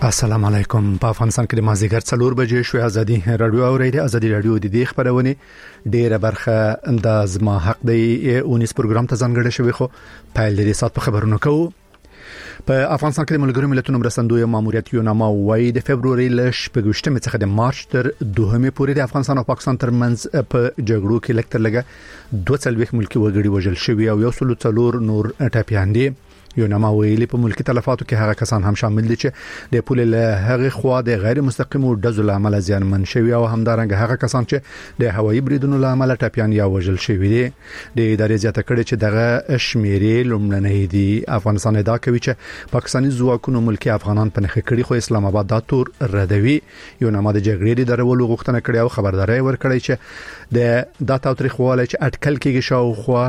السلام علیکم. په افغانستان کې د مازیګر 4 بجې شوې ازادي رادیو اوریدي. ازادي رادیو د دې خبرونه ډیره برخه د زما حق دی 19 پروګرام ته ځانګړی شوی، خو پایل لري سات په خبرونو کوو. په افغانستان کې د ملګرو ملتونو مرستندوی ماموریت یوناما وایي د فبرवरी ل 18 څخه د مارچ تر 2 پورې د افغانستان او پاکستان ترمنځ په جګړو کې لکتر لګه 22 ملکی وګړي وژل شوی او 104 نور ټاپیان دي. یوناما ویلي په ملکی تلفاتو کې هغه کسان هم شامل دي چې د پولې له هغه خوا د غیر مستقیم او د ظلم عمل زیانمن شوی او همدارنګه هغه کسان چې د هوایي بریدونو له عمل ټاپیان یا وژل شوی دي. د ادارې زیاته کړي چې دغه شمیرې لومړنۍ دي. افغانستان ادعا کوي چې پاکستاني ځواکونو ملکی افغانان په نخښه کړي، خو اسلام آباد دا تور ردوي. یوناما د جګړې د درولو غوښتنه کړې او خبرداري ورکړې چې د داتا تاریخواله چې اټکل کېږي شاوخوا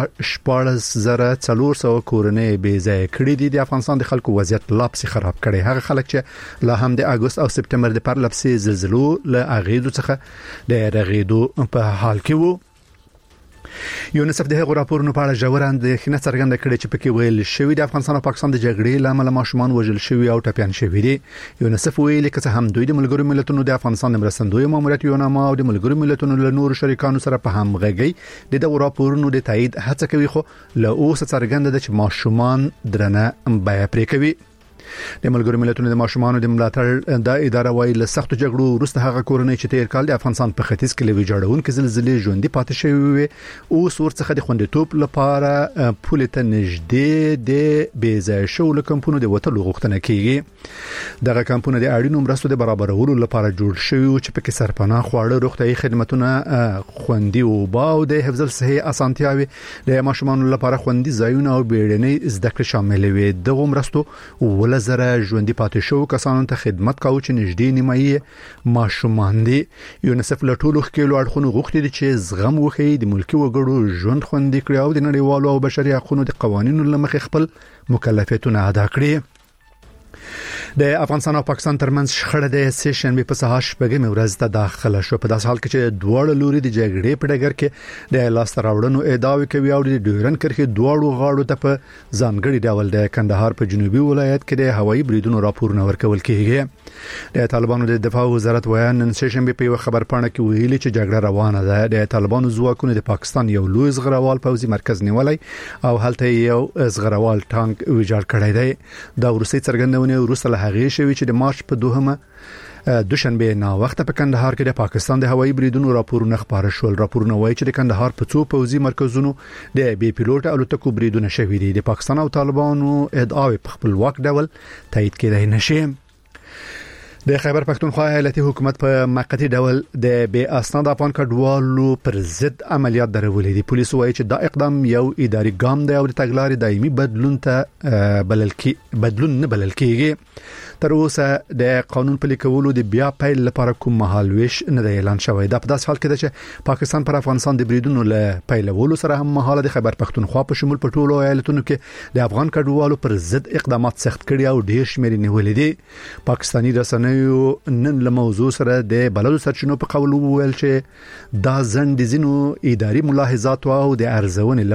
14,400 کورنۍ بې ځای کړي دي. د افغانستان د خلکو وضعیت لاپسې خراب کړي. هغه خلک چې لا هم د اگست او سپتمبر د پرلپسې زلزلو له اغیزو څخه د رغیدو په حال کې وو. یونیسف د هغو راپورونو په اړه ژور اندېښنه څرګنده کړې چې پکې ویل شوی د افغانستان او پاکستان د جګړې لامل ماشومان وژل شوی او ټاپیان شوی دي. یونیسف ویلي چې هم دوی د ملګرو ملتونو د افغانستان د مرستندوی ماموریت یوناما او د ملګرو ملتونو له نورو شریکانو سره په همغږي د دغو راپورونو د تایید هڅه کوي، خو له اوسه څرګنده ده چې ماشومان درنه بیه پرې کوي. د ملګرو ملتونو د ماشومان د ملاتړ د اداره وایي له سختو جګړو وروسته هغه کورنۍ چې تیر کال د افغانستان په ختیځ کې لوي جوړونکو زلزلې ژوندۍ پاتې شوی او ورڅخه د خوندیتوب لپاره پولې ته نږدې د بیځای شو لکمپونو د وټلو غوښتنه کوي. دغه کمپونه د اړینو مرستو د برابرولو لپاره جوړ شوی چې پکې سرپناه خواړه، روغتيایي خدماتونه، خوندي او باو د حفظ الصحي اسانتیاوي، د ماشومان لپاره خوندي ځایونه او بیړنۍ زده کړې شامل وي. دغه مرستو ولزره ژوندۍ پاتې شو کسانو ته خدمت کاوه چې نږدې نیمایي ماشومان دي. یونیسف له ټولو ښکېلو اړخونو غوښتي چې زغم وکړي، د ملکی وګړو ژوند خوندي کړي او د نړیوالو او بشري حقوقو د قوانینو لمخې خپل مکلفیتونه ادا کړي. د افغانستان او پاکستان ترمنځ شخړه د سیشنبه په سهار شپږمې ورځ ته داخله شو. په داس حال کې چې دوه لوري د جګړې په ډګر کې د لاس راوړنو ادعاوې کوي او د ډیورن کرښې دوه غاړو ته په ځانګړي ډول د کندهار په جنوبي ولایت کې د هوایي بریدونو راپورونه ورکول کیږي. د طالبانو د دفاع وزارت وایي نن سیشنبه په خبر پاڼه کې ویلي چې جګړه روانه ده. د طالبانو ځواکونو د پاکستان یو لوی زغروال پوځي مرکز نیولای او هلته یو زغروال ټانک ویجاړ کړی دی. دا ورسې څرګندونه ورسره هغه شوی چې د مارچ په 2 دوشنبه نا وخت په کندهار کې د پاکستان د هوایي بریدونو راپورونه خبره شول. راپورونه وایي چې د کندهار په څو پوځي مرکزونو د بي پیلوټ الوتکو بریدونه شوي دي. د پاکستان او طالبانو ادعاوې په خپلواک ډول تایید کېدای نشي. د خیبر پښتونخوا ایالتي حکومت په موقتی ډول د بې اسناد افغان کډوالو پر ضد عملیات درولې دي. پولیس وایي چې دا اقدام یو اداري ګام دی او د تګلارې دایمي بدلون نه بلل کېږي. تر اوسه د قانون پلي کولو د بیا پیل لپاره کوم مهالويش نه دی اعلان شوی. دا په داس حال کې ده چې پاکستان پر افغانستان د بریدونو له پیلولو سره هم مهاله د خیبر پښتونخوا په شمول په ټولو ایالتونو کې د افغان کډوالو پر ضد اقدامات سخت کړي او ډیر شمېر نیولې دي. پاکستاني رسنۍ نن له موضوع سره د بلدو سرچینو په قول وویل چې دا ځند د زینو اداري ملاحظات او د ارزونې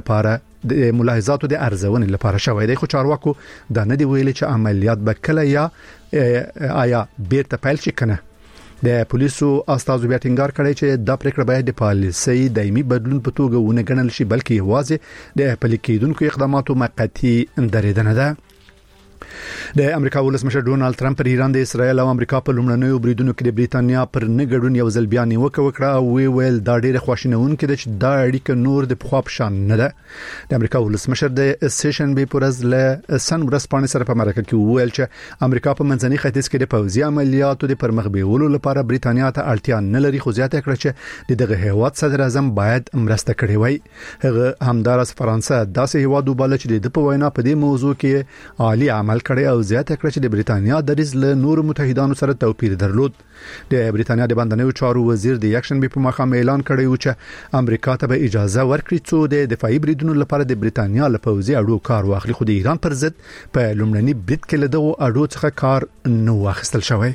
لپاره شوی دی. خو چارواکو دا نه دی ویلي چې عملیات به کله یا آیا بیرته پیل شي کنه. د پولیسو استازو بیا ټینګار کړی چې دا پریکړه باید د پالیسي دایمي بدلون په توګه ونه ګڼل شي، بلکې یوازې د پلي کېدونکو اقداماتو موقتی درېدنه ده. د امریکا ولسمشر ډونالد ترامپ پر ایران د اسرایل او امریکا په لومړنیو بریدونو کې د بریتانیا پر نګړون یو ځل بیان وکړه او ویل دا ډیره خواشینونکې ده چې دا اړیکه نور د پخوا په شان نه ده. د امریکا ولسمشر د سیشنبه پر ورځ له سن ورځپاڼې سره په مرکه کې ویل چې امریکا په منځني ختیځ کې د پوځي عملیاتو د پرمخ بیولو لپاره بریتانیا ته اړتیا نه لري، خو زیاته کړه چې دغه هیواد صدر اعظم باید مرسته کړي وای. هغه همدارس فرانسه داسې هیواد وباله چې د په وینا په دې موضوع کې عالی عمل کړي او زیاته کړه چې د بریتانیا دریځ له نور متحدانو سره توپیر درلود. د بریتانیا د باندنیو چارو وزیر د یکشنبه په مخام اعلان کړی و چې امریکا ته به اجازه ورکړي چې د دفاعي بریدونو لپاره د بریتانیا له پوځي اډو کار واخلي، خو د ایران پر ضد په لومړني برید کې له دغو اډو څخه کار نه واخیستل شوی.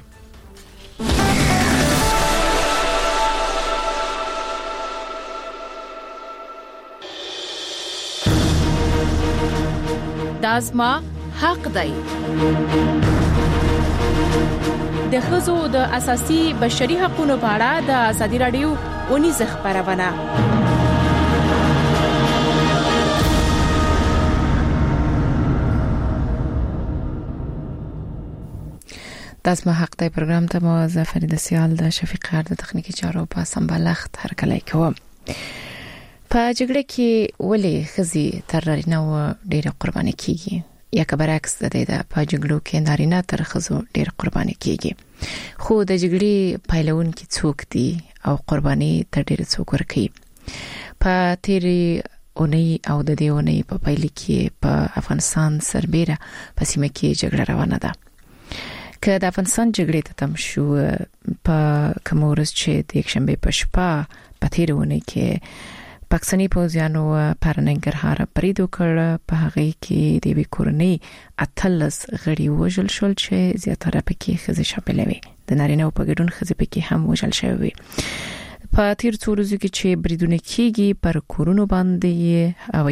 دازما حق دی. د ښځو د اساسي بشري حقوقو په اړه د ازادي رادیو ونیز خبرونه. داس ما حق ته پروګرام ته موظف فرید سیال د شفیق هر د تخنیکی چارو په سمبالښت هرکلی کوم. په جګړه کې ولې ښځې تر نارینه و ډېر قرباني کیږي یا که برعکس د دې د په جګړو کې نارینه تر ښځو ډېر قرباني کیږي؟ خو د جګړې پایلونکي څوک دي او قرباني تر ډېر څوک ورکوي؟ په تیری اونۍ او د دې اونۍ په پایله کې په افغانستان سربېره په سیمه کې جګړه روانه ده. که د افغانستان جګړې ته تم شو په کوم ورځ چې د یکشنبه په شپه په تیر اونۍ کې پاکستاني پوځیانو پر ننګرهار برید وکړ، په هغه کې د وی کورنۍ اتلس غړي وژل شول چې زیاتره پکې ښځې شامل وي. د نارینه په ګډون ښځې پکې هم وژل شوې. په تیر څو ورځو کې چې بریدونه کیږي پر کورونو باندې او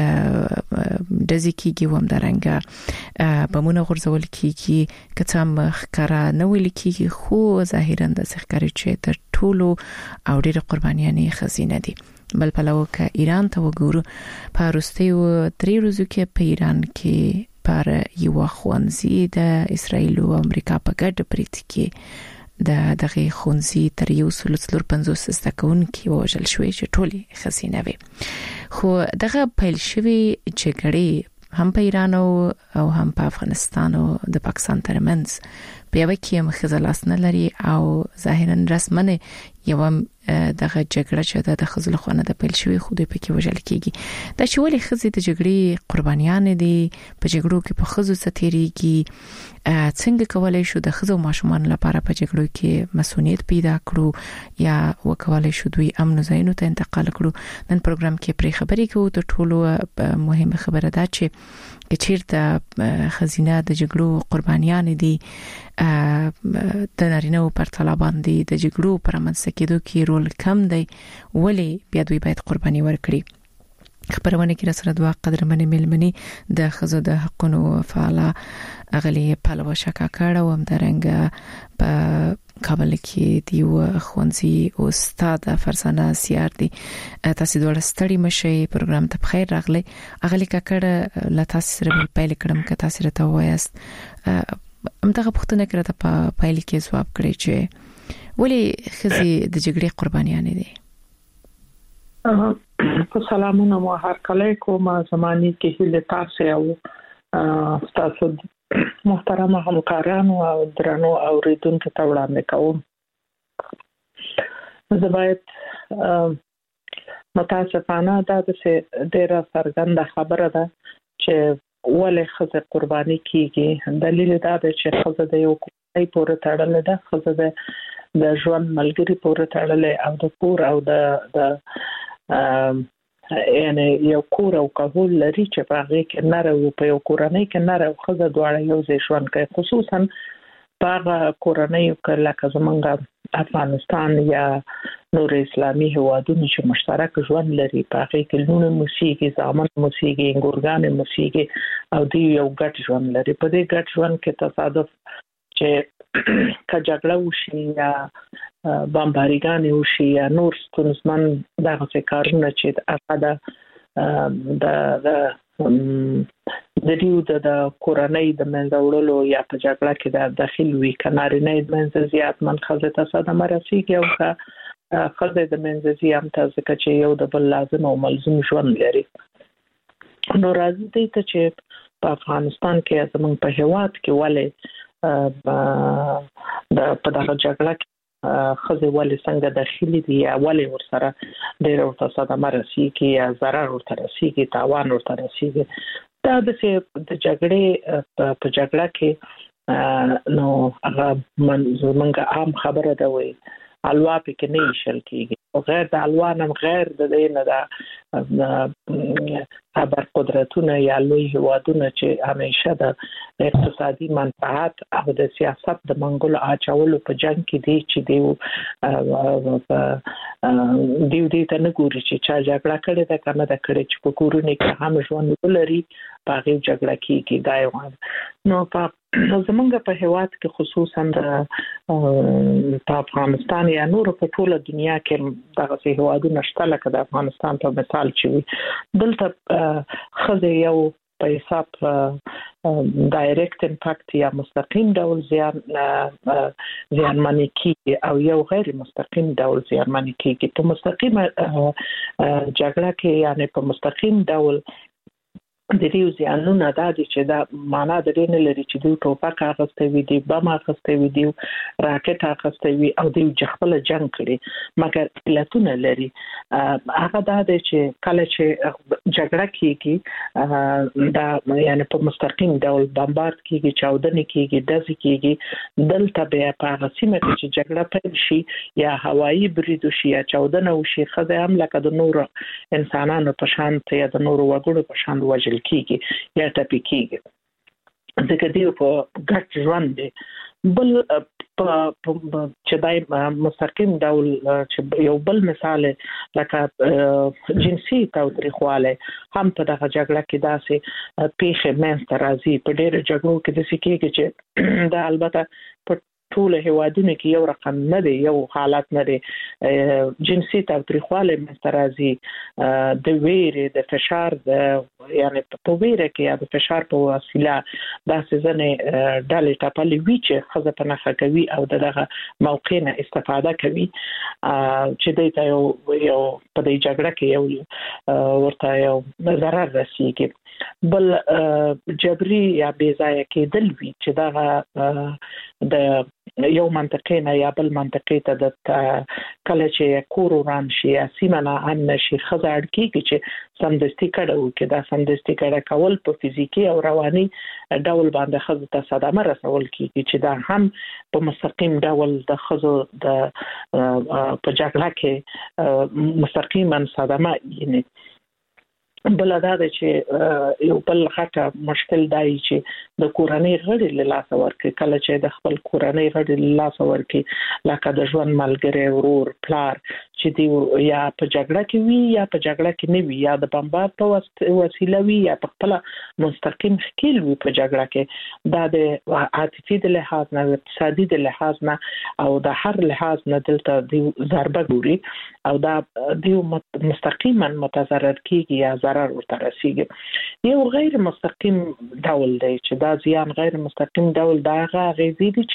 دزي کیږي ومدارنګه بمونه غورځول کیږي، کته مخکره نه ویل کیږي، خو ظاهرا د ښکاری چې تر ټولو او ډېر قربانیانه خزینه دي. بل پلو که ایران ته وګورو، په وروستیو 3 ورځو کې په ایران کې پر یو خوانزي د اسرایل او امریکا په ګډ برید کې دغه خونزي تر 150 استکون کې وژل شوې چې ټولي خزینه وي. خو دغه پیل شوی جګړې هم په ایران او هم په افغانستان او د پاکستان ترمنځ په یو کې مخزلاس نه لري او ظاهرا رسمنه یو دغه جګړه چې د خزل خونه د پیل شوی خو د پکې وژل کیږي. دا چې ولې خزې د جګړې قربانیان دي، په جګړو کې په خزو ستېریږي، څنګه کولای شو د خزو ماشومان لپاره په جګړو کې مسؤلیت پیدا کړو یا وکولای شو دوی امن ځایونو ته انتقال کړو. نن پروګرام کې پرې خبرې کوو. ته ټولو مهمه خبره ده چې چیرته خزینه د جګړو قربانیان دي د نارینه پر طالبان دي د جګړو پر منځ کېدو کې رول کم دی، ولی بیا دوی باید قرباني ورکړي. خبرونه کې سره دوه قدرمنې ملمنې د خزو د حقونو فعاله اغلی پلوه شکا کړه او همدارنګه په کابل کې دیو خوانزي استاد فرزانه سیار دی. تاسو دوه ستړي مشه پروګرام ته بخیر راغلی. اغلی ککړه لا تاسو سره پیل کړم که تاسو راته وایست همدغه پوښتنه کړه ته په پیل کې جواب کړی چې ولی خزي د جګړې قربانیان دي؟ سلامونه مو هر کله کوم زماني کې هله تاسو او تاسو محترم همکارانو او درنو اوریدونکو ته وړاندې کوم. زه باید متاسفانه دا د ډیره څرګنده خبره ده چې ولې خزه قرباني کیږي. دلیل دا دی چې خزه د یو کومای پورې تړلې ده، خزه د ژوند ملګری پورې تړلې او د کور او د یعنی یو کور او قبول لري چې په هغه کې نه راو په یو کورنۍ کې نه راو خزه دواړه یو ځای ژوند کوي، خصوصا په کورنۍ کې لکه زمونږ افغانستان یا نور اسلامي هیوادونو چې مشترک ژوند لري. په هغه کې لونه موسیقي، زامن موسیقي، ګورګان موسیقي او دی یو ګډ ژوند لري. په دې ګډ ژوند کې تصادف چې کجګړه وشي یا بمباریګانې وشي یا نور ستونزمن دغه کارونه چې هغه د دیو د کورنۍ د منځوړلو یا په جګړه کې د داخل وی کنارینه د منځ زیات من خزه تصادم رسیږي او خزه د منځ زیات تاسو چې یو د بل لازم او ملزم ژوند لري. نو راځي ته چې په افغانستان کې زمونږ په هیواد کې ولې په دغه جګړه کې خزه ولې څنګه داخلي دي یا ولې ورسره ډېر ورته صدمه رسیږي یا ضرر ورته رسیږي، تاوان ورته رسیږي. دا د جګړې په جګړه کې نو هغه منځمنګ عام خبره ده وي الوا پکې نه شل کیږي او غیر د الوانم غیر د دې نه دا خبر قدرتونه یا لوی هوادونه چې همیشه د اقتصادي منفعت او د سیاست د منګول اچولو په جنگ کې دي چې دیو ته نه ګوري چې چا جګړه کړې ده کنه دا کړې چې په کورونه کې هم ژوند ولري په هغه جګړه کې دا یو. نو په زمونږ په هیواد کې خصوصا په افغانستان یا نور په ټوله دنیا کې دغه هیوادونه شته لکه د افغانستان په مثال چې دلته خزه یو په حساب ډایرکټ امپاکټ یا مستقیم ډول زیانمنې کیږي او یو غیر مستقیم ډول زیانمنې کیږي. په مستقیم جګړه کې یعنی په مستقیم ډول د دې زیانونه دا دي چې دا معنا د دې نه لري چې دوی ټوپک اخیستی وي، دوی بم اخیستی وي، دوی راکټ اخیستی وي او دوی خپل جنگ کړي، مګر علتونه لري. هغه دا دی چې کله چې جګړه کیږي دا یعنی په مستقیم ډول بمبارد کیږي، چاودنې کیږي، دزې کیږي، دلته بیا په هغه سیمه کې چې جګړه پیل شي یا هوایي برید وشي یا چاودنه وشي، ښځې هم لکه د نورو انسانانو په شان یا د نورو وګړو په شان وژل کیږي یا ټپي کیږي. ځکه دوی په ګډ ژوند دي. بل چې دای مستقیم ډول چې یو بل مثال لکه جنسي تاوتریخواله هم په دغه جګړه کې داسې پیښه منځته راځي. په ډېر جګړو کې د سکیږي چې دا البته په ټول هیوادونو کې یو رقم نه دی، یو حالت نه دی. جنسي تاوتریخواله منځته راځي د ویرې د فشار یعنی په ویره کې یا د فشار په وسیله داسې ځنې ډلې ټاپلې وي چې ښځه په نښه کوي او دغه موقع نه استفاده کوي چې دوی ته یو په دې جګړه کې یو ورته یو ضرر رسیږي. بل جبري یا بې ځایه کېدل وي چې دغه د یو منطقې نه یا بل منطقې ته د کله چې کور وران شي یا سیمه نه امن شي، ښځه اړ کېږي چې سمدستي کډه وکړي. دا سمدستي کډه کول په فزیکي او رواني ډول باندې ښځو ته صدمه رسول کېږي چې دا هم په مستقیم ډول د ښځو د په جګړه کې مستقیما صدمه یعنی. بل دا دی چې یو بل غټه مشکل دی چې د کورنۍ غړي له لاسه ورکړي. کله چې د خپل کورنۍ غړي له لاسه ورکړي لکه د ژوند ملګری، ورور، پلار چې دی یا په جګړه کې وي یا په جګړه کې نه وي، یا د بمبارد په وسیله وي یا په خپل مستقیم ښکیل وي په جګړه کې، دا د عاطفي د لحاظ نه، اقتصادي د لحاظ نه او د هر لحاظ نه دلته دی ضربه ګوري او دا دی مستقیما متضرر کیږي یا ضرر ورته رسیږي. یو غیر مستقیم ډول دی چې دا زیان غیر مستقیم ډول دا هغه غیزي دي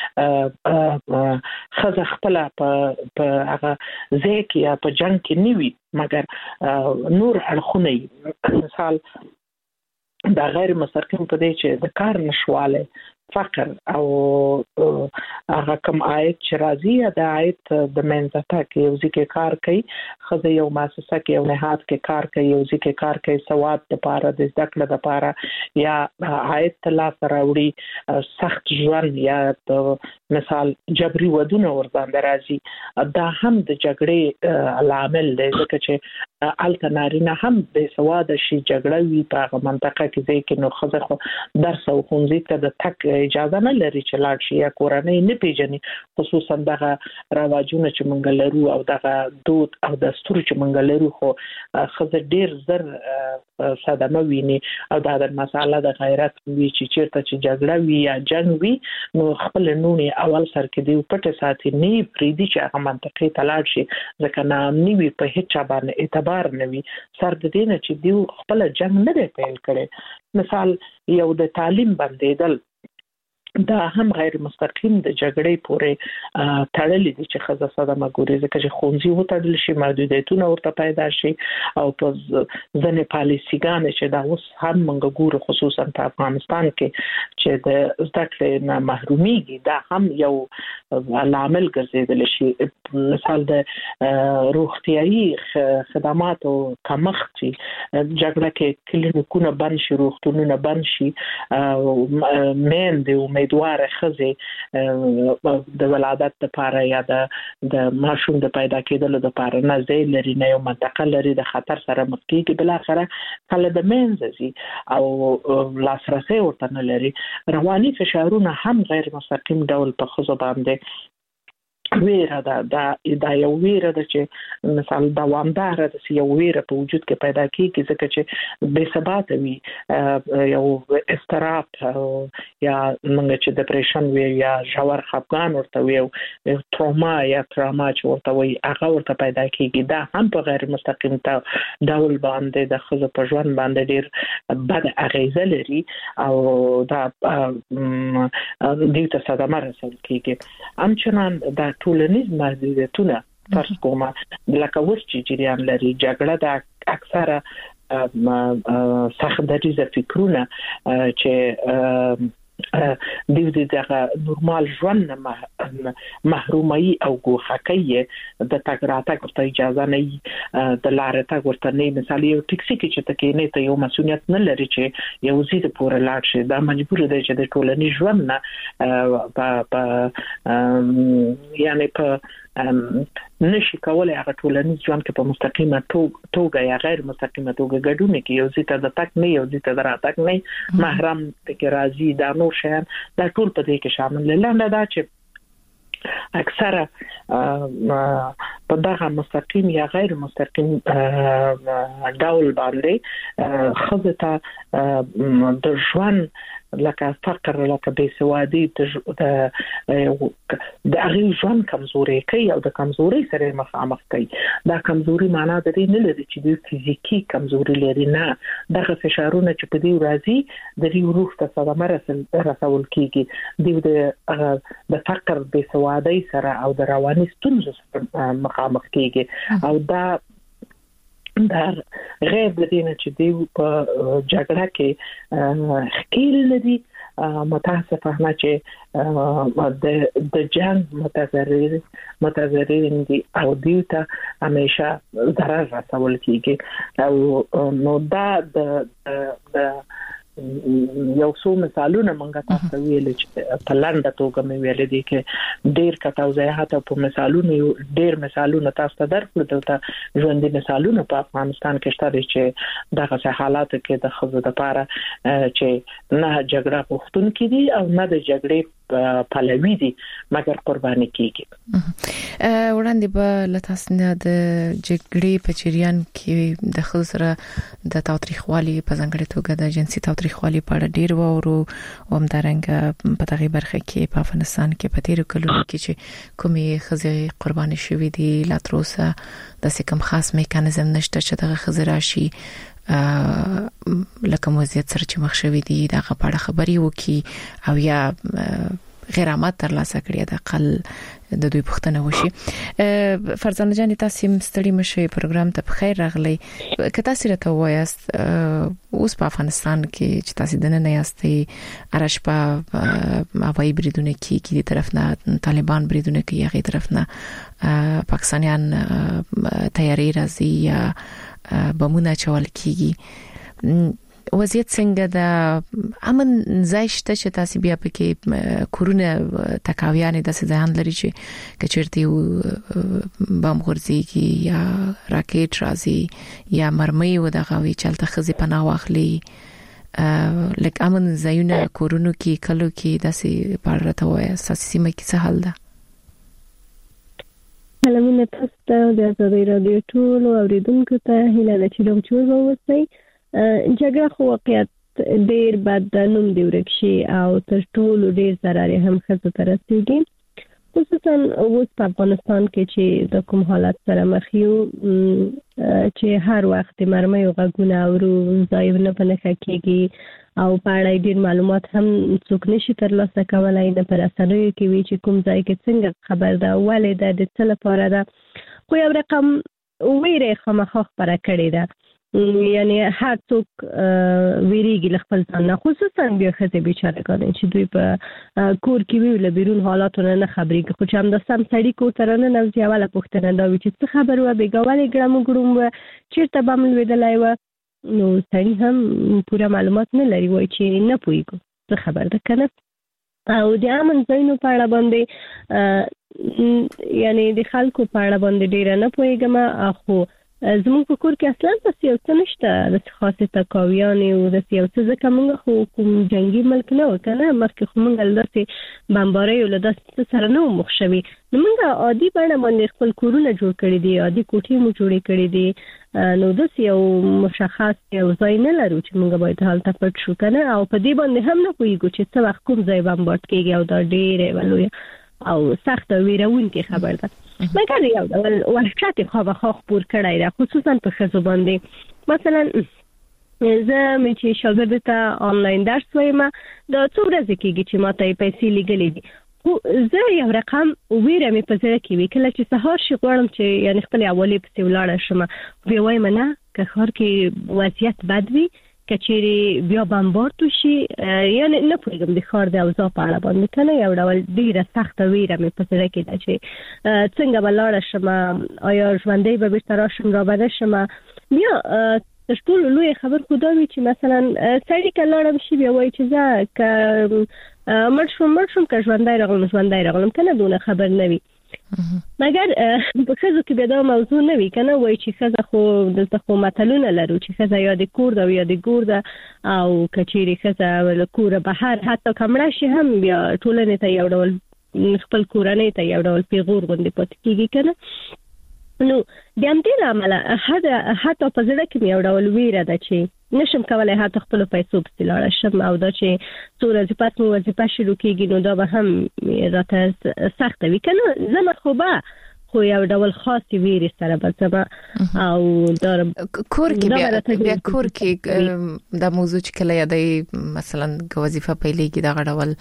چې ښځه خپل په هغه ځای کې یا په جنگ کې نه وي مګر نور اړخونه مثال دا غیر مستقیم په دی چې د کار نشواله، فقر او هغه کم عاید چې راځي د عاید د منځته کې یو ځکه کار کوي، خزه یو مؤسسه کې یو نهاد کې کار کوي، یو ځکه کار کوي سواد لپاره د زده کړې لپاره یا عاید ترلاسه راوړي، سخت ژوند یا مثال جبري ودونه ور باندې راځي. دا هم د جګړې عامل دی ځکه چې الته نارینه هم بې سواده شي، جګړه وي په هغه منطقه کې ځکه نو خزه خو درس او ښوونځي ته د تک اجازه نه لري چې لاړ شي یا کورنۍ نه پیژني، خصوصا دغه رواجونه چې مونږ لرو او دغه دود او دستور چې مونږ لرو خو خزه ډیر زر صدمه ویني او دا د مساله د غیرت وی چې چیرته چې جګړه وي یا جنگ وي نو خپل نونی اول سر کې دی پټه ساتي نه پریدي چې هغه منطقې ته لاړ شي ځکه نامني وي په هیڅ باندې اعتبار نه وي سر د دې نه چې دی خپل جنگ نه دی پیل کړي. مثال یو د تعلیم بندیدل دا هم غیر مستقیم د جګړې پورې تړلې دي چې خزه صدمه ګوري ځکه چې ښوونځي وتړل شي، محدودیتونه ورته پیدا شي او په ځنې پالیسیګان چې دا اوس هم موږ ګورو خصوصا په افغانستان کې چې د زده کړې نه محرومیږي، دا هم یو عامل ګرځیدل شي. مثال د روغتیايي خدماتو کمښت جګړه کې کلینیکونه بند شي، روغتونونه بند شي، میندې امیدواره ښځې د ولادت لپاره یا د ماشوم د پیدا کېدلو لپاره نه ځای لري، نه یو منطقه لري، د خطر سره مخ کېږي، بالاخره کله د منځ ځي او لاسرسي ورته نه لري. رواني فشارونه هم غیر مستقیم ډول په ښځو باندې ویره دا یو ویره ده چې مثال دوامدار ده چې یو ویره په وجود کې پیدا کیږي ځکه چې بے ثبات وي یو استراب یا موږ چې ډیپریشن وي یا ژور خفګان ورته وي تروما چې ورته وي هغه ورته پیدا کیږي دا هم په غیر مستقیم ډول باندې د خزو په ژوند باندې ډیر بد اغیزه لري او دا د صدمه رسول کیږي همچنان دا ټولنیز محدودیتونه فرض کومه لکه اوس چې جریان لري جګړه د اکثره سخت دریزه فکرونه چې دغه نورمال ژوند محرومي او ګوښکۍ د تګ راتګ ورته اجازه نه د لارې تګ ورته نه مثال یو ټیکسي کې چې تکې نه ته یو مسؤلیت نه لري چې یو زید پورې لاړ شي دا مجبور دی چې د ټولنیز ژوند نه یعنی په نشي کولای هغه ټولنیز ژوند کې په مستقیمه توګه یا غیر مستقیمه توګه ګډون کې یو زیته د تک نه یو زیته د راتک نه محرم کې راځي دا نور شیان دا ټول په دې کې شامل لاله دا چې اکثره په دغه مستقیم یا غیر مستقیم ډول باندې خزته د ژوند لکه فقر لکه بېسوادي د هغه ژوند کمزوري کوي او د کمزوري سره مخامخ کوي دا کمزوري معنا د دې نه لري چې د فزیکی کمزوري لري نه دغه فشارونه چې په دې راځي د دې روح ته صدمه رسول کیږي د فقر بېسوادي سره او د رواني ستونزو سره مخامخ کیږي او دا غیر د دې نه چې دی په جګړه کې خکیل لري متاسفانه چې د جنگ متضررین دي او دیوته همیشه ضرر رسول کیږي او نو دا د یو څو مثالونه مونږ تاسو ویل چې په لاندې توګه مې ویل دي کې ډېر کتاوزیات په مثالونه ډېر مثالونه تاسو ته درکړل دلته ژوندۍ مثالونه په افغانستان کې شته چې دغه حالات کې د خزو د پاره چې نه جګړه پښتون کې دي او نه د جګړې پلوي دي مګر قرباني کیږي وړاندې به لتاسنه د جګړې په چریان کې د خزره د تاریخوالي په ځانګړي توګه د جنسي تاریخوالي په اړه ډیر وورو او همدارنګ په دغه برخه کې په افغانستان کې په تیرو کلونو کې چې کومې خزې قرباني شوې دي لا تر اوسه د کوم خاص میکانیزم نشته چې دغه خزې راشي لکه موزیت سره چې مخ شوې دي دغه په اړه خبري وکي او یا غیرامات تر لاسه کړی د اقل د دوی پښتنه وشي فرزانه جان تاسو مستړی مشه پروګرام ته بخیر راغلی که تاسو راته وایاست اوس په افغانستان کې چې تاسو دنه نه یاستئ ارشپا هوایي بریدونه کې د طرف نه طالبان بریدونه کې هغه طرف نه پاکستانیان تیاری راځي یا بمونه چول کیږي وضعیت څنګه د امن زایشته چې تاسو بیا پکې کورونه تکاویانې د ځان لري چې کچرتي بم غورځيږي یا راکټ راځي یا مرمۍ و دغه وی چلته خزي پناه واخلي لکه امن زایونه کورونو کې کلو کې داسې پارته وای اساسي مې کې څه حل ده سلامونه تاسو ته د ازادي رادیو ټول اوریدونکو ته هیله ده چې دوی جوړ ووسئ جګړه خو واقعیت ډیر بد نوم دی ورکشي او تر ټولو ډیر ضرر هم خزه ته رسیږي خصوصا اوس په افغانستان کې چې د کوم حالت سره مخ یو چې هر وخت مرمۍ او غږونه اورو ځایونه په نخښه کېږي او په اړه ډیر معلومات هم څوک نشي ترلاسه کولای نه پر اسانوي کې وی چې کوم ځای کې څنګه خبر ده ولې د څه لپاره ده خو یو رقم ویره خامخا خبره کړې ده یعنی هر څوک ویریږي خپل ځان نه خصوصا بیا خزه بیچارهګان چې دوی په کور کې ویل بیرون حالاتونه نه خبرېږي خو چې هم د سم سړی کو تر نه نو ځواله پوښتنه دا وی چې څه خبر و بیګواله ګړم چیرته بم لویدلای و نو سړی هم پوره معلومات نه لري وای چې نه پويګو څه خبر ده کنه او د امن ځینو په اړه باندې یعنی د خلکو په اړه باندې ډیر نه پويګم اخو زموږ په کور کې اصلا څه یو څه نشته د خاصه تکاویان او د یو څه ځکه موږ خو کوم جنگي ملک نه وکنه مخکې خو موږ لداسې بمباري او لداسې سره نه مخ شوي نو موږ عادي باندې باندې خپل کورونه جوړ کړی دي عادي کوټې مو جوړې کړې دي نو د یو مشخص یو ځای نه لرو چې موږ باید حالت پټ شو کنه او په دې باندې هم نه پوهیږو چې څه وخت کوم ځای بمبارد کیږي او دا ډېر ولوي او سخت ویرونکې خبر ده مګر یو ډول وحشت خو خبر کړای دا خصوصا په خزو باندې مثلا زه مې چې شاګرد ته آنلاین درس وایم دا څو ورځې کېږي چې ماته پیسې لګلې دي خو زه یو رقم ویره مې په زړه کې وی کله چې سهار شي غواړم چې یعنی خپل اولی په ولاړه شم بیا وایم نه که خار کې وضعیت بد وي کچېری بیا بمبارد شي یعنی نه پوهیږم د خار د اوضاع په اړه باندې کنه یو ډول ډیره سخت ویره مې په زړه کې ده چې څنګه بلاړه شم آیا ژوندۍ به بیرته راشم را بده شم بیا ټول لوی خبر خدای چې مثلا سړی کلاړم شي بیا وایي چې ځا ک مرشم که ژوندۍ راغلم کنه دونه خبر نه وي مګر په خزو کې به دا موضوع نه وي کنه وایي چې خزه خو دلته خو متلونه لرو چې خزه یا د کور ده یا د ګور ده او کچېری خزه له کوره بهر حتی کمړه شي هم بیا ټولنې ته یو ډول خپل کورنۍ ته یو ډول پیغور غوندې پاتې کیږي کنه نو د همدې عمله حتی په زړه کې یو ډول ویره ده چې نشم کولای حتی خپل پیسو په لاړه شم او دا چې څو ورځې پس مو وظیفه شروع کیږي نو دا به هم راته سخت وي کنه زما خو یو ډول خاص ویری سره بزما او دا کور کې بیا کور کې د موضوع چې کله یادای مثلا وظیفه پیلېږي دا غړول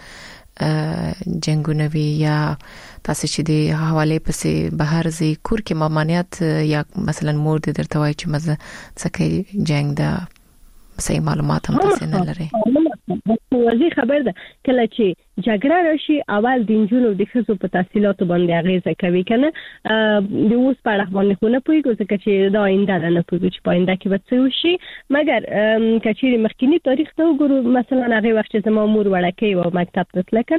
جنگونه وی یا تاسو چې د حواله پسې بهر زی کور کې مامانیت یا مثلا مور دې درته وایي چې مزه څکه جنگ دا صحیح معلومات هم تاسو نه لري وځي خبر ده کله چې جګړه راشي اول د انجونو د خزو په تحصیلاتو باندې اغیزه کوي کنه د اوس په اړه باندې خو نه پوهیږو ځکه چې دا آینده نه پوهیږو چې په آینده کې به څه وشي مګر کچېری مخکینی تاریخ ته وګورو مثلا هغه وخت چې زما مور وړکې و مکتب ته تله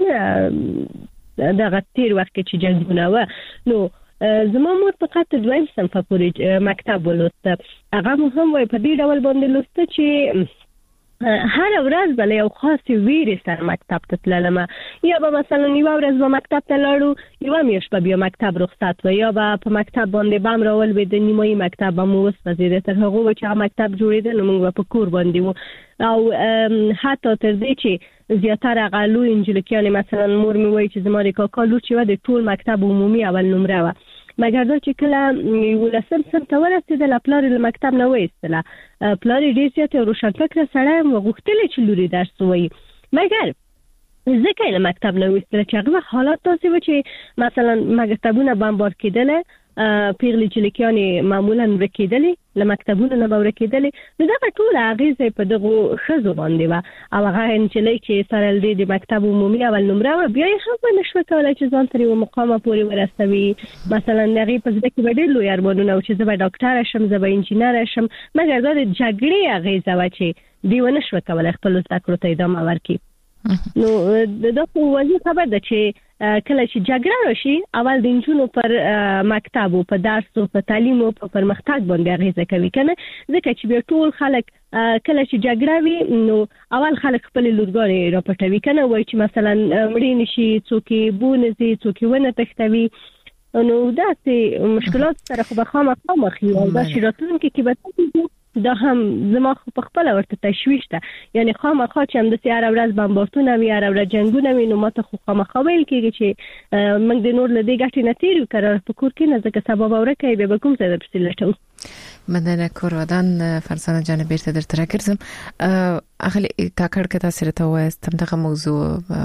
کنه دا غتیر وخت چې جنگونه و نو زما مور فقط دویم صنف پورې مکتب ولوسته هغه هم وای په دې ډول باندې لوسته چې هر ورځ بل یو خاص ویری سره مکتب ته تللم یا به مثلا یو ورځ به مکتب ته لاړو یو میاشت به بیا مکتب رخصت و یا به په مکتب باندې بم راول به د نیمایي مکتب به مو وسوځیده تر هغه چې مکتب جوړیدل نو موږ په کور باندې وو او حتی تر دې چې زیاتره غلو انجلیکیان مثلا مور می وای چې زما د کاکا لور چې و د ټول مکتب عمومي اول نمره و مګر دا چې کله ولسم سم ته ورسېدل پلار له مکتب نه وېستله پلار ډېر زیات روشن فکر سره وغوښتل چې لوري درس وایي مګر ځکه له مکتب نه وېستله چې هغه حالات تاسو و چې مثلا مکتبونه بمبارد کېدل پیغلي چلیکیان معمولا ورکېدل له مکتبونو نه ورکېدل نو دا ټول اغیزه په دغه خزو باندې و او هغه انچلې چې سره د مکتب عمومي اول نمره و بیا هم نشو کولای چې ځان ترې مقامه پورې ورسوي مثلا هغه په ځکه کې ډېر لوی ارمانونه او چې زه به ډاکټر شم زه به انجینر شم مګر دا د جګړې اغیزه و چې دیونه نشو کولای خپل زده کړو ته ادامه ورکړي نو دا خو واضح خبر ده چې کله چې جګړه راشي اول د انجونو پر مکتب او په درس او په تعلیم او په پرمختګ باندې اغیزه کوي کنه ځکه چې بیا ټول خلک کله چې جګړه وي نو اول خلک خپل لورګانې راپټوي کنه وایي چې مثلا مړی نشي څوک بونځي څوک ونه تختوي نو دا سه مشکلات سره خو به خامخا یو دا شراتون کې به دا هم زما په خپل ورته تشویش ده یعنی خامخا چې هم د سیاره ورځ بمبارتونه وي هر ورځ جنگونه وي نو ماته خو خامخا ویل کېږي چې موږ د نور له دې ګټې نه تیرو کړو په کور کې نه ځکه سبب اورکه به کوم څه درپسې لټو مدنه کورودان فرزانه جان بیرته درته راګرځم اخلي کاکړ کته سره ته واستم دغه موضوع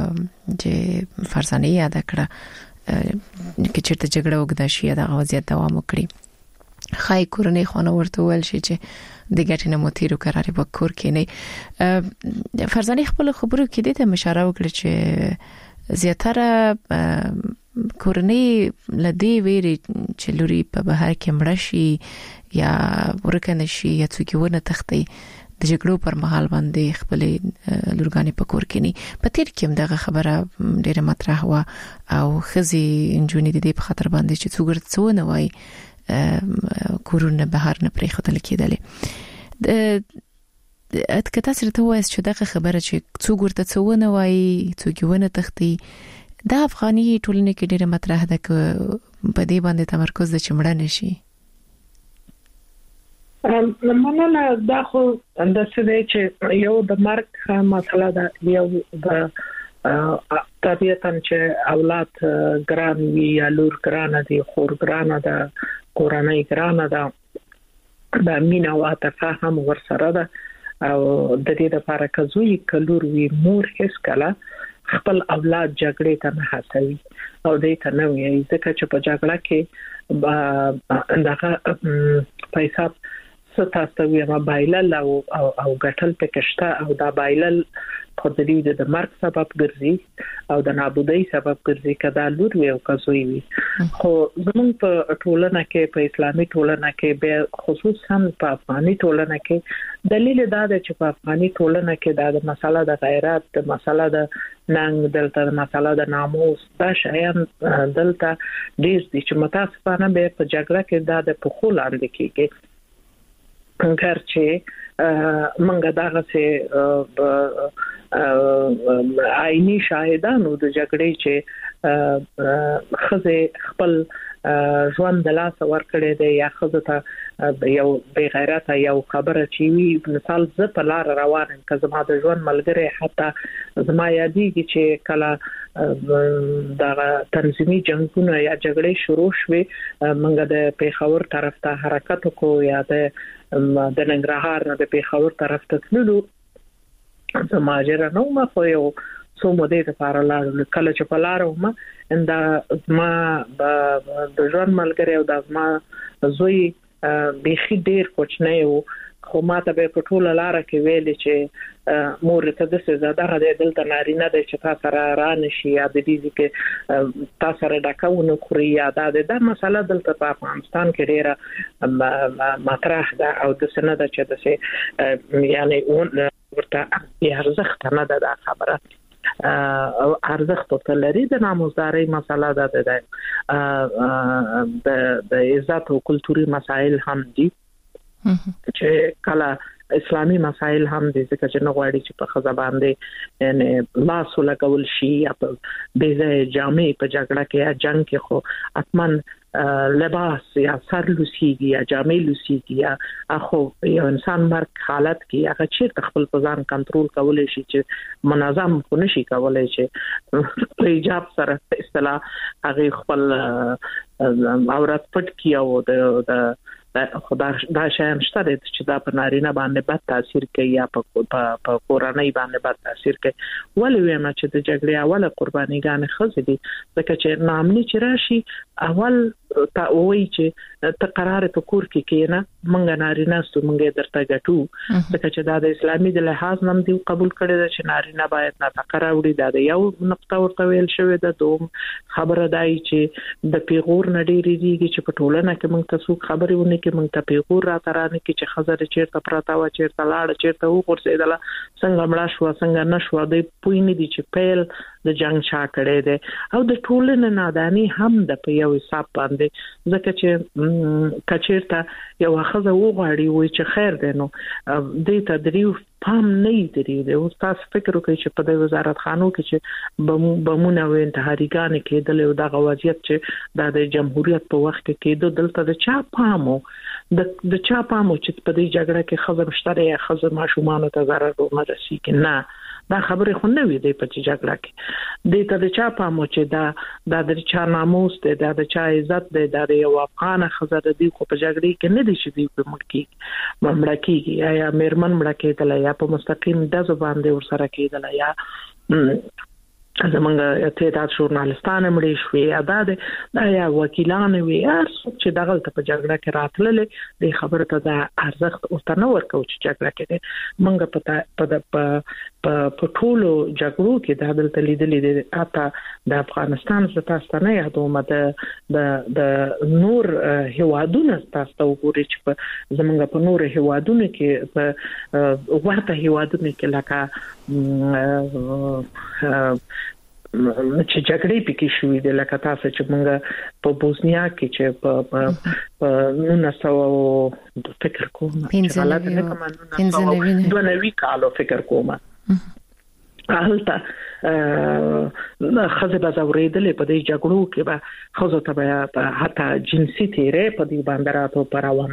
چې فرزانه یاد کړه چې چیرته جګړه وګدا شي دا وضعیت دوام وکړي خای کورنۍ خونه ورته ول شي چې د ګټې نه موتیرو قرارې وکور کینی فرزانه خپل خبرو کې د اشاره وکړه چې زیاتره کورنۍ لدی ویری چې لوري په بهر کې مړ شي یا ورکنه شي یا څوک ونه تختی د جګړو پر مهال باندې خپل لورګانی په کور کینی په تیر کې دغه خبره ډیره مطرح و او خزي انجونی د دې په خاطر باندې چې څوګر څو نه وای کورونه بهر نه پرې خدل کېدلې که تاسو ته وایي چې دغه خبره چې څوک ورته څونه وایي څوک ونه تختی د افغاني ټولنې کې ډېر مطرح ده چې په دې باندې تمرکز د چمړه نشي مننه دا خو د څه چې یو د مرګ مسله ده یو د طبيعتاً چې اولاد ګران وي یا لور ګران دي خور ګران ده کورنۍ ګران ده د مینا او عاطفه هم ورسره ده او د دې لپاره کزوی کلور وی مور هیڅ کله خپل اولاد جګړې ته نه هڅوي او دې ته نه وي ځکه چې په جګړه کې دغه پیسې ستاسو ما بایلل او ګټل پکشته او دا بایلل په دې د مرګ سبب ګرځي او د نابودۍ سبب ګرځي کدا لور وي او کزوی وي خو زموږ په ټولنه کې په اسلامي ټولنه کې به خصوصا په افغاني ټولنه کې دلیل دا دی چې په افغاني ټولنه کې دا د مسله د غیرت د مسله د ننګ دلته د مسله د ناموس دا شیان دلته ډیر دي چې متاسفانه به په جګړه کې دا د پخول اړه کېږي څنګه چې منګه داغه سه آئینی شاهدانو د جګړې چې خزه خپل ژوند د لاس ورکړي دی یا خزه ته یو بے غیرته یو خبره چی وی مثال ز په لار روانم که زما د ژوند ملګری حتی زما یادېږي چې کله دا تنظیمي جنگونه یا جګړې شروع شوه منګه د پیښور طرف ته حرکت کو یا د ننګرهار نه د پیښور طرف ته تللو زماجر نو ما خو یو څو مودې لپاره لاړم کله چې په لار ومه انده ما د ژوند ملګری او د ما زوی بيخي ډیر کوچنی وو خو ماته به په ټوله لار کې ویل چې مور ته د څه زړه د دلته نارینه د چې تاسو را نشي یا د دې کې تاسو را ډکاونه خوري یا دا مسله دلته په افغانستان کې ډیره مطرح ده او د سنه د چې د څه یعنی ورته ارزښت نه ده خبره او ارزښت په لري د ناموزداري مسله ده د عزت او کلتوري مسائل هم دي چې کله اسلامي مسائل هم دي ځکه چې نو غواړي چې په خزه باندې یعنی لاس ولګول شي یا په بيزه جامې په جګړه کې یا جنگ کې خو اتمن لباس یا سر لوسیږي یا جامې لوسیږي یا اخو یو انسان مرګ حالت کې هغه چې خپل ځان کنټرول کولای شي چې منظم نشي کولای چې ایجاب سره اصطلاح هغه خپل عورت پټ کیو د خدا دا شایم شته چې دا په نارینه باندې بد تاثیر کوي یا په کورنۍ باندې بد تاثیر کوي ولې وایم چې د جګړې اوله قربانيګان خزې دي ځکه چې نامني چې راشي اول تا وایي چې ته قرار په کور کې کېنه مونږ نارینه ستو مونږ درته ګټو ځکه چې دا د اسلامي د لحاظ نم دی قبول کړی چې نارینه باید نفقه راوړي دا یو نقطه ورته ویل شوې ده دوم خبره دای چې د پیغور نډيري دیږي چې په ټولنه کې مونږ تاسو خبرې ونه کې مونږ ته پیغور را ترانه کې چې خزر چیرته پراته و چیرته لاړ چیرته وګرځیدله څنګه مړ شو څنګه نشو د پوی نه دي چې پیل د جنگ چا کړي دي او د ټولنې نادانی هم د په یو حساب باندې ځکه چې کچیرته یو خزه وغواړي وي چې خیر دی نو د تدریو پام نه دی او تاسو فکر وکړئ چې په د وزارت خانو کې چې بمونه و انتحاریګان کې د له دغه وضعیت چې د جمهوریت په وخت کې کېدو دلته د چا پامو د چا پامو چې په دې جګړه کې خزر مشتري یا خزر ماشومان ته ضرر ورسي کې نه دا خبره خو نه وي د په جګړه کې د ته د چا پامو چې دا د چا ناموس دی دا د چا عزت دی دا د یو افغان خزر دی خو په جګړه کې نه دي چې دی په مړکی یا میرمن مړکی دل یا په مستقیم د زبان دی ور سره کېدل یا زمونږ اتحاد ژورنالستان مړي شوې ادا دا یا وکیلان وي چې دغه په جګړه کې راتلل د خبره ته د ارزښت او تنور کوي چې جګړه کې مونږ په ټولو جګړو کې د دلته لیدلې اته د افغانستان ستاسو نه یادوم د نور هوادونه تاسو وګورئ چې زمونږ په نور هوادونه کې په ورته هوادونه کې لکه چې جګړې پکې شوې د لکه تاسو چې موږ په بوسنیا کې چې په 1900 فکر کوم چې حالات نه کوم 1992 کالو فکر کوم حالت خزه بازوریدلې په دې جګړو کې به خزه ته حتی جنسي تیرې په دې باندې راتو پراوان